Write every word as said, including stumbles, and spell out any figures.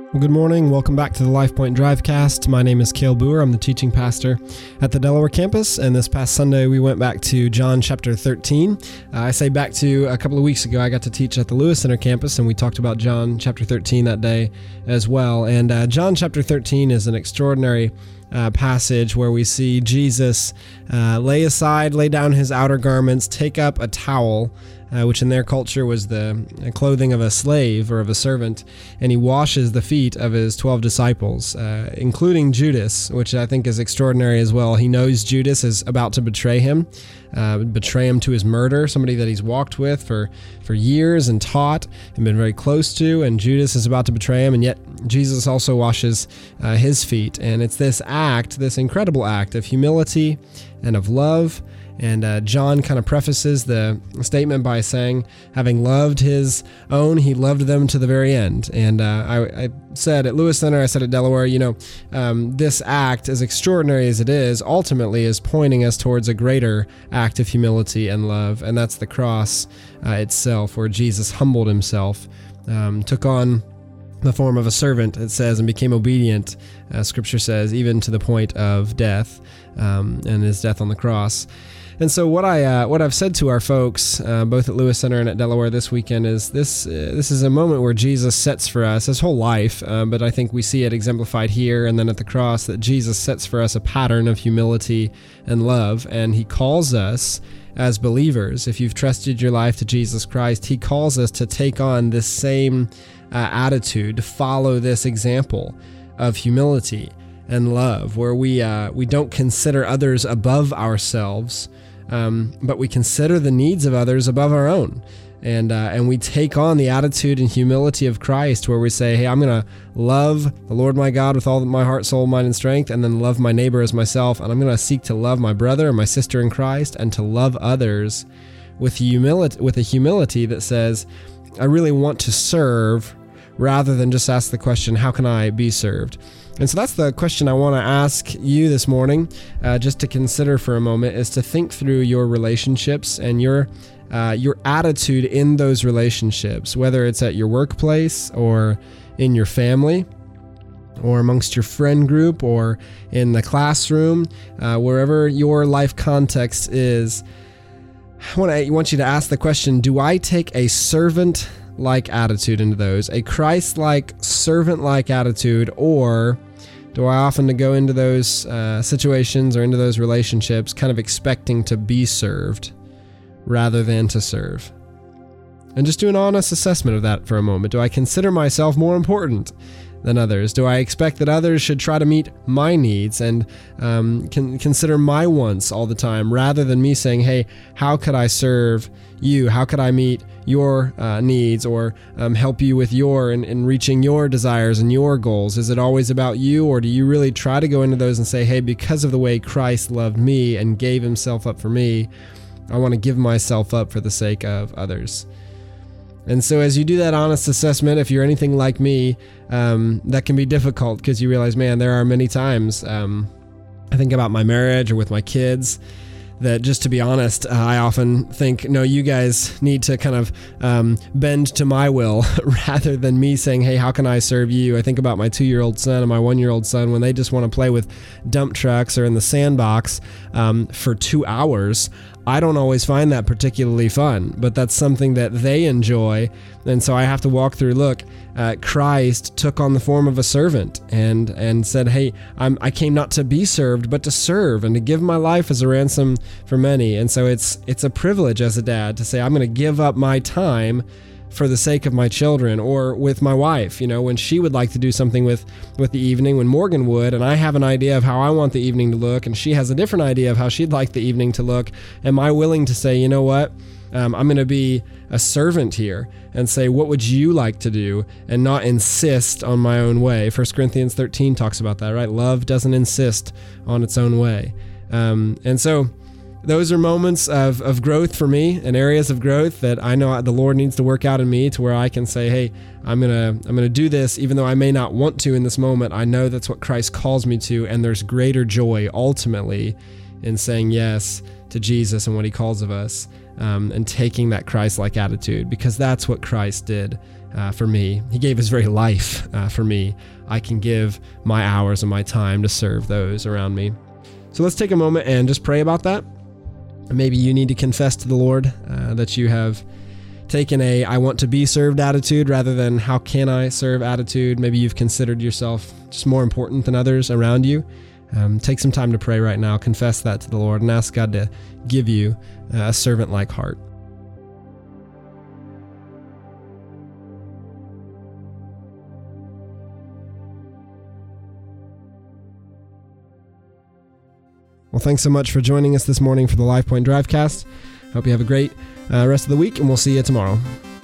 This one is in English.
Well, good morning. Welcome back to the LifePoint Drivecast. My name is Cale Boer. I'm the teaching pastor at the Delaware campus, and this past Sunday we went back to John chapter thirteen. Uh, I say back to a couple of weeks ago. I got to teach at the Lewis Center campus, and we talked about John chapter thirteen that day as well. And uh, John chapter thirteen is an extraordinary Uh, passage where we see Jesus uh, lay aside, lay down his outer garments, take up a towel, uh, which in their culture was the clothing of a slave or of a servant, and he washes the feet of his twelve disciples, uh, including Judas, which I think is extraordinary as well. He knows Judas is about to betray him, uh, betray him to his murder, somebody that he's walked with for, for years and taught and been very close to, and Judas is about to betray him, and yet Jesus also washes uh, his feet, and it's this act, this incredible act of humility and of love. And uh, John kind of prefaces the statement by saying, having loved his own, he loved them to the very end. And uh, I, I said at Lewis Center, I said at Delaware, you know, um, this act, as extraordinary as it is, ultimately is pointing us towards a greater act of humility and love. And that's the cross uh, itself, where Jesus humbled himself, um, took on the form of a servant, it says, and became obedient, uh, Scripture says, even to the point of death, um, and his death on the cross. And so what I uh, what I've said to our folks, uh, both at Lewis Center and at Delaware this weekend, is this uh, this is a moment where Jesus sets for us his whole life, uh, but I think we see it exemplified here and then at the cross, that Jesus sets for us a pattern of humility and love, and he calls us as believers, if you've trusted your life to Jesus Christ, he calls us to take on this same uh, attitude, to follow this example of humility and love, where we uh, we don't consider others above ourselves, um, but we consider the needs of others above our own. And uh, and we take on the attitude and humility of Christ, where we say, hey, I'm going to love the Lord my God with all my heart, soul, mind, and strength, and then love my neighbor as myself. And I'm going to seek to love my brother and my sister in Christ, and to love others with humility, with a humility that says, I really want to serve, rather than just ask the question, how can I be served? And so that's the question I want to ask you this morning, uh, just to consider for a moment, is to think through your relationships and your uh, your attitude in those relationships, whether it's at your workplace or in your family or amongst your friend group or in the classroom, uh, wherever your life context is. I want, to, I want you to ask the question, do I take a servant-like attitude into those, a Christ-like, servant-like attitude, or do I often go into those uh, situations or into those relationships kind of expecting to be served rather than to serve? And just do an honest assessment of that for a moment. Do I consider myself more important than others? Do I expect that others should try to meet my needs and um, can consider my wants all the time, rather than me saying, hey, how could I serve you? How could I meet your uh, needs, or um, help you with your and in, in reaching your desires and your goals? Is it always about you, or do you really try to go into those and say, hey, because of the way Christ loved me and gave himself up for me, I want to give myself up for the sake of others? And so as you do that honest assessment, if you're anything like me, um, that can be difficult, because you realize, man, there are many times, um, I think about my marriage or with my kids, that just to be honest, uh, I often think, no, you guys need to kind of um, bend to my will rather than me saying, hey, how can I serve you? I think about my two-year-old son and my one-year-old son, when they just want to play with dump trucks or in the sandbox um, for two hours. I don't always find that particularly fun, but that's something that they enjoy. And so I have to walk through, look, uh, Christ took on the form of a servant and and said, hey, I'm, I came not to be served, but to serve and to give my life as a ransom for many. And so it's it's a privilege as a dad to say, I'm going to give up my time for the sake of my children, or with my wife, you know, when she would like to do something with, with the evening, when Morgan would, and I have an idea of how I want the evening to look, and she has a different idea of how she'd like the evening to look. Am I willing to say, you know what, um, I'm going to be a servant here and say, what would you like to do, and not insist on my own way? First Corinthians thirteen talks about that, right? Love doesn't insist on its own way. Um, and so those are moments of, of growth for me, and areas of growth that I know the Lord needs to work out in me, to where I can say, hey, I'm going to I'm gonna do this, even though I may not want to in this moment. I know that's what Christ calls me to, and there's greater joy ultimately in saying yes to Jesus and what he calls of us, um, and taking that Christ-like attitude, because that's what Christ did uh, for me. He gave his very life uh, for me. I can give my hours and my time to serve those around me. So let's take a moment and just pray about that. Maybe you need to confess to the Lord uh, that you have taken a I want to be served attitude rather than how can I serve attitude. Maybe you've considered yourself just more important than others around you. Um, take some time to pray right now. Confess that to the Lord and ask God to give you a servant-like heart. Well, thanks so much for joining us this morning for the LifePoint Drivecast. Hope you have a great uh, rest of the week, and we'll see you tomorrow.